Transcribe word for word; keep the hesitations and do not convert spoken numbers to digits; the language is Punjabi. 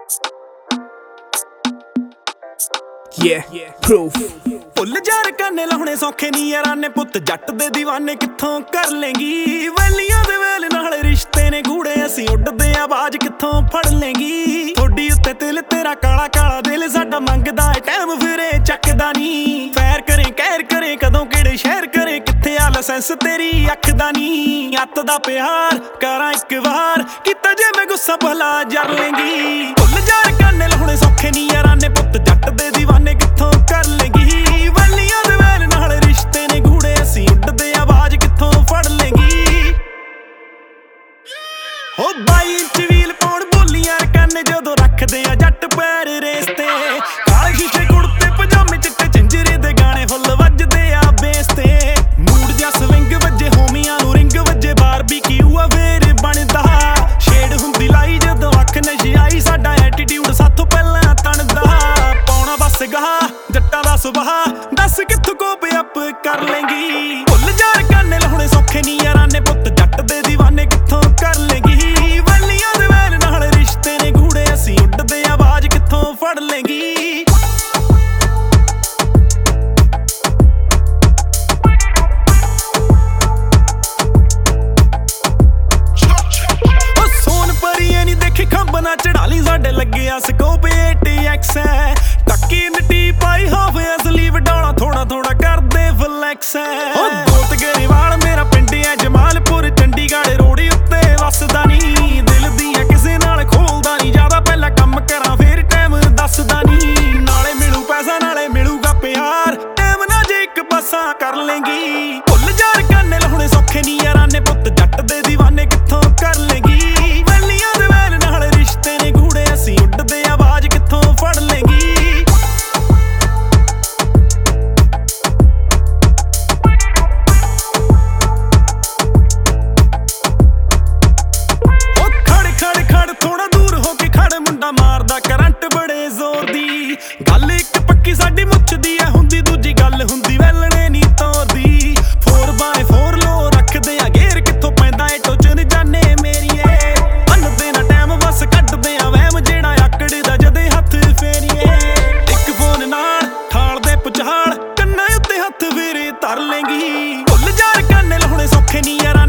Yeah, proof. ਭੁੱਲ ਜਾਰ ਕੰਨੇ ਲਾਉਣੇ ਸੌਖੇ ਨੀ ਯਾਰਾਂ ਨੇ ਪੁੱਤ ਜੱਟ ਦੇ دیਵਾਨੇ ਕਿੱਥੋਂ ਕਰ ਲੇਂਗੀ। ਵੈਲੀਆਂ ਦੇ ਵੇਲ ਨਾਲ ਰਿਸ਼ਤੇ ਨੇ ਗੂੜੇ ਅਸੀਂ ਉੱਡਦੇ ਆਵਾਜ਼ ਕਿੱਥੋਂ ਫੜ ਲੇਂਗੀ। ਥੋੜੀ ਉੱਤੇ ਤਿਲ ਤੇਰਾ ਕਾਲਾ ਕਾਲਾ ਦਿਲ ਸਾਡਾ ਮੰਗਦਾ ਏ ਟਾਈਮ ਫਿਰੇ ਚੱਕਦਾ ਨੀ। ਫੈਰ ਕਰੇ ਕਹਿਰ ਕਰੇ ਕਦੋਂ ਕਿਹੜੇ ਸ਼ਹਿਰ ਕਰੇ ਕਿੱਥੇ ਆ ਲਾਇਸੈਂਸ ਤੇਰੀ ਅੱਖ ਦਾ ਨੀ। ਅੱਤ ਦਾ ਪਿਆਰ ਕਰਾਂ ਇੱਕ ਵਾਰ ਕੀਤਾ ਜੇ ਮੈਂ ਗੁੱਸਾ ਭਲਾ ਜਰ ਲੇਂਗੀ। ਭੁੱਲ ਜਾਰ ਕੰਨੇ ਲਾਉਣੇ ਸੌਖੇ ਨੀ ਯਾਰਾਂ ਨੇ ਪੁੱਤ ਜੱਟ ਦੇ دیਵਾਨੇ ਕਿੱਥੋਂ ਕਰ ਲੇਂਗੀ। ਵੈਲੀਆਂ ਦੇ ਵੇਲ ਨਾਲ ਰਿਸ਼ਤੇ ਨੇ ਗੂੜੇ ਅਸੀਂ ਉੱਡਦੇ ਆਵਾਜ਼ ਕਿੱਥੋਂ ਫੜ ਲੇਂਗੀ। ਹੋ ਬਾਈ ਇੰਚ ਵੀਲ ਪਾਉਣ ਬੋਲੀਆਂ ਕੰਨ ਜਦੋਂ ਰੱਖਦੇ ਆ ਜੱਟ ਪੈਰ ਰੇਸ ਤੇ। ਕਾਲੇ ਸ਼ੀਸ਼ੇ ਕੁੜਤੇ ਪਜਾਮੇ ਚਿੱਟੇ ਝੰਜਰੇ ਦੇ ਗਾਣੇ ਫੁੱਲ ਵੱਜਦੇ ਆ ਬੇਸ ਤੇ। ਮੂਡ ਜਾਂ ਸਵਿੰਗ ਵੱਜੇ ਹੋਮੀਆਂ ਨੂੰ ਰਿੰਗ ਵੱਜੇ ਬਾਰਬੀਕਿਊ ਆ ਫੇਰ ਬਣਦਾ। ਸ਼ੇਡ ਹੁੰਦੀ ਲਾਈ ਜਦੋਂ ਅੱਖ ਨਸ਼ੇ ਆਈ ਸਾਡਾ ਐਟੀਟਿਊਡ ਸਾਥੋਂ ਪਹਿਲਾਂ ਤਣਦਾ। ਪਾਉਣਾ ਬਸ ਗਾਹ ਜੱਟਾਂ ਦਾ ਸੁਭਾਅ ਦੱਸ ਕਿੱਥੋਂ ਕੋਪ ਅਪ ਕਰ ਲੇਂਗੀ। ਭੁੱਲ ਜਾਰ ਕੰਨੇ ਲਾਉਣੇ ਸੌਖੇ ਨੀ ਯਾਰਾਂ ਨੇ ਪੁੱਤ ਜੱਟ ਦੇ دیਵਾਨੇ ਕਿੱਥੋਂ ਕਰ ਲੇਂਗੀ। ਵੈਲੀਆਂ ਦੇ ਵੇਲ ਨਾਲ ਰਿਸ਼ਤੇ ਨੇ ਗੂੜੇ ਅਸੀਂ ਉੱਡਦੇ ਆਵਾਜ਼ ਕਿੱਥੋਂ ਫੜ ਲੇਂਗੀ। ਉਹ ਸੋਨ ਪਰੀਏ ਨੀ ਦੇਖੀ ਖੰਭ ਨਾ ਚੜਾ ਲਈ ਸਾਡੇ ਲੱਗਿਆ ਸਕੋਪ ਏਟ ਐਕਸ ਹੈ। ਟੱਕੀ ਨਟੀ ਪਾਈ ਹੋਵੇ ਅਸਲੀ ਵਡਾਉਣਾ ਥੋੜਾ ਥੋੜਾ ਕਰਦੇ ਫਲੈਕਸ ਹੈ। ਉਹ ਦੋਤ ਗਰੇਵਾਲ ਮੇਰਾ ਪਿੰਡ ਐ ਜਮਾਲਪੁਰ ਚੰਡੀਗੜ੍ਹ ਰੋੜੀ ਉੱਤੇ ਵਸਦਾ ਨੀ। ਦਿਲ ਦੀਆਂ ਕਿਸੇ ਨਾਲ ਖੋਲਦਾ ਨੀ ਜ਼ਿਆਦਾ ਪਹਿਲਾਂ ਕੰਮ ਕਰਾਂ ਫੇਰ ਟਾਈਮ ਦੱਸਦਾ ਨੀ। ਨਾਲੇ ਮਿਲੂ ਪੈਸਾ ਨਾਲੇ ਮਿਲੂਗਾ ਪਿਆਰ ਟਾਈਮ ਨਾ ਜੇ ਇੱਕ ਪਾਸਾ ਕਰ ਲੇਂਗੀ। ਭੁੱਲ ਜਾਰ ਕੰਨੇ ਲਾਉਣੇ ਸੌਖੇ ਨੀ ਯਾਰਾਂ ਨੇ ਪੁੱਤ ਜੱਟ ਦੇ دیਵਾਨੇ ਕਿੱਥੋਂ ਕਰ ਲੇਂਗੀ। ਵੈਲੀਆਂ ਦੇ ਵੇਲ ਨਾਲ ਰਿਸ਼ਤੇ ਨੇ ਗੂੜੇ ਅਸੀਂ ਉੱਡਦੇ ਆਵਾਜ਼ ਕਿੱਥੋਂ ਫੜ ਲੇਂਗੀ। ਮਾਰਦਾ ਕਰੰਟ ਬੜੇ ਜ਼ੋਰ ਦੀ ਗੱਲ ਇੱਕ ਪੱਕੀ ਸਾਡੀ ਮੁੱਛਦੀ ਐ ਹੁੰਦੀ ਦੂਜੀ ਗੱਲ ਹੁੰਦੀ ਵੈਲਣੇ ਨੀ ਤੋਰਦੀ। ਫੋਰ ਬਾਏ ਫੋਰ ਲੋ ਰੱਖਦੇ ਆ ਗੇਰ ਕਿੱਥੋਂ ਪੈਂਦਾ ਏ ਟੋਚਨ ਜਾਨੇ ਮੇਰੀਏ। ਅੰਨਦੇ ਨਾ ਟਾਈਮ ਬਸ ਕੱਢਦੇ ਆ ਵਹਿਮ ਜਿਹੜਾ ਆਕੜਦਾ ਜਦੇ ਹੱਥ ਫੇਰੀਏ। ਇੱਕ ਫੋਨ ਨਾਲ ਠਾਲ ਦੇ ਪੁਚਾਲ ਕੰਨਾਂ ਉੱਤੇ ਹੱਥ ਫੇਰੇ ਧਰ ਲੇਂਗੀ। ਭੁੱਲ ਜਾਰ ਕੰਨੇ ਲਾਉਣੇ ਸੌਖੇ ਨੀ ਯਾਰਾਂ